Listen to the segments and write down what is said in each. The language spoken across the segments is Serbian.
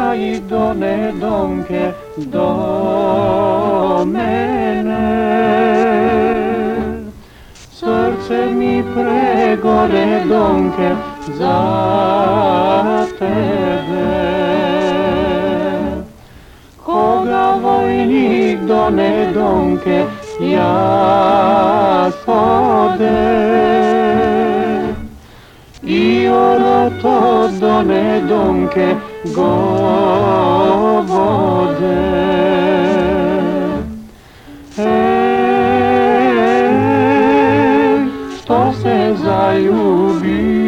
i donedonke do mene. Srce mi pregore donke za tebe. Koga vojnik donedonke ja sode. I ono to donedonke govode. Što se zaljubi,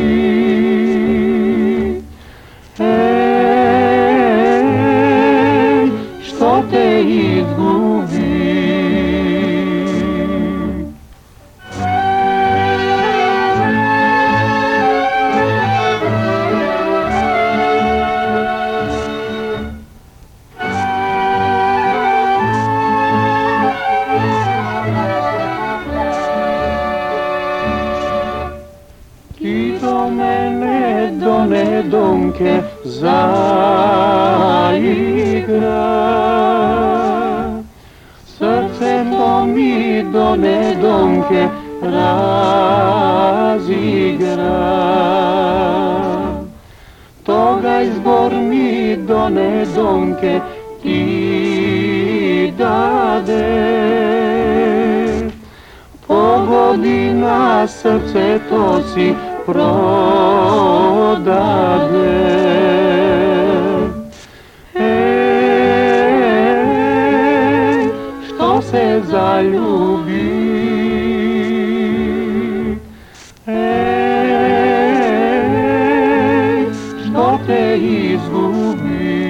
što te izgubi. Ti do mene donedonke zaigra, srce to mi donedonke razigra. Toga izbor mi donedonke ti dade. Pogodi na srce to si prodade. Što se zaljubi, što te izgubi.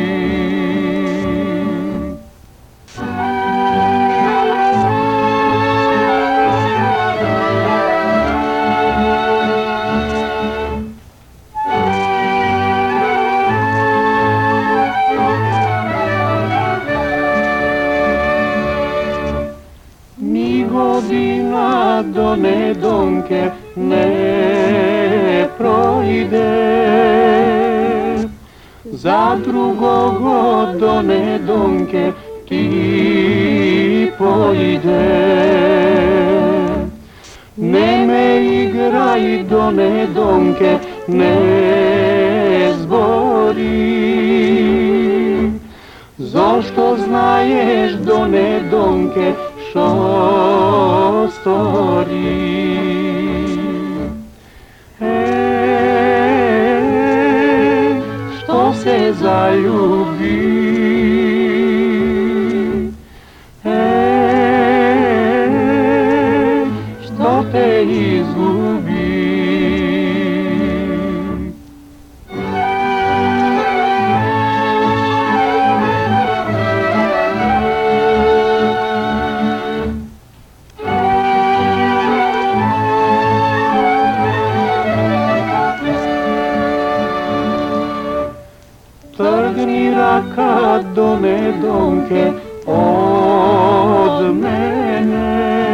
Ni godina donedonke ne projde, za drugog donedonke ti pojde. Ne me igraj donedonke, ne zbori, zašto znaješ donedonke što stori. Što se zaljubi, što te izgubi. Trgni raka donedonke od mene,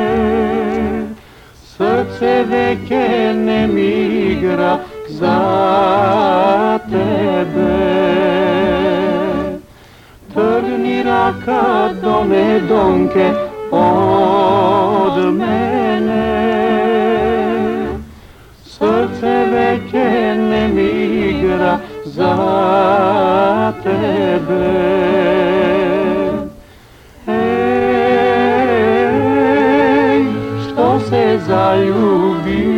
srce veke ne migra za tebe. Trgni raka donedonke od mene, srce veke ne migra za tebe. Što se zaljubi,